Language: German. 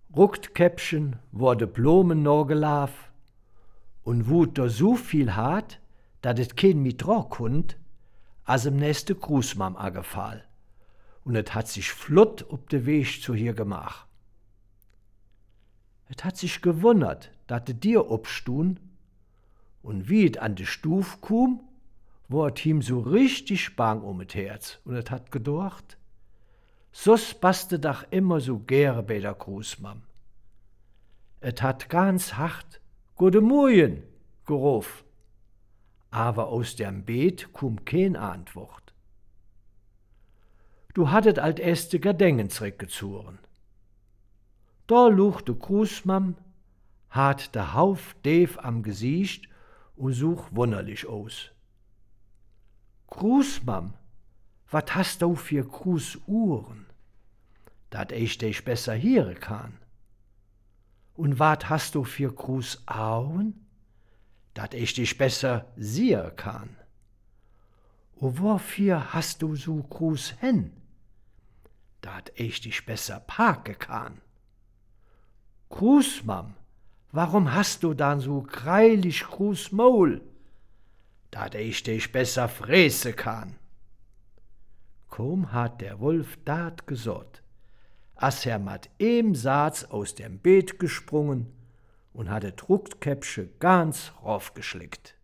Rucktkäppchen wurde Blumen no gelaf und wut da so viel hat, dat et kein mit dra kunnt, as im nächste Grusmam agefall. Und et hat sich flott ob de Weg zu hier gemach. Et hat sich gewundert, dat de Dir obstun, und wie et an de Stuf kum, ward ihm so richtig bang um et Herz, und et hat gedacht, sos passte dach immer so gäre bei der Grusmam. Et hat ganz hart Gute Morgen geruf, aber aus dem Beet kum kein Antwort. Du hattet alt erste Gedenken zurückgezogen. Da luch de Grusmam, hat der Hauf Dave am Gesicht und such wunderlich aus. Grusmam, wat hast du für Grusuhren, dat ich dich besser hören kann? Und wat hast du für Grusaugen, dat ich dich besser sehen kann? Und wofür hast du so Grushänd, dat ich dich besser parken kann? Grusmam, warum hast du dann so greilich Grusmaul, dat ich dich besser fräse kann? Kaum hat der Wolf dat gesot, as er mat em Satz aus dem Beet gesprungen und hatte Rucktkäppchen ganz raufgeschlickt.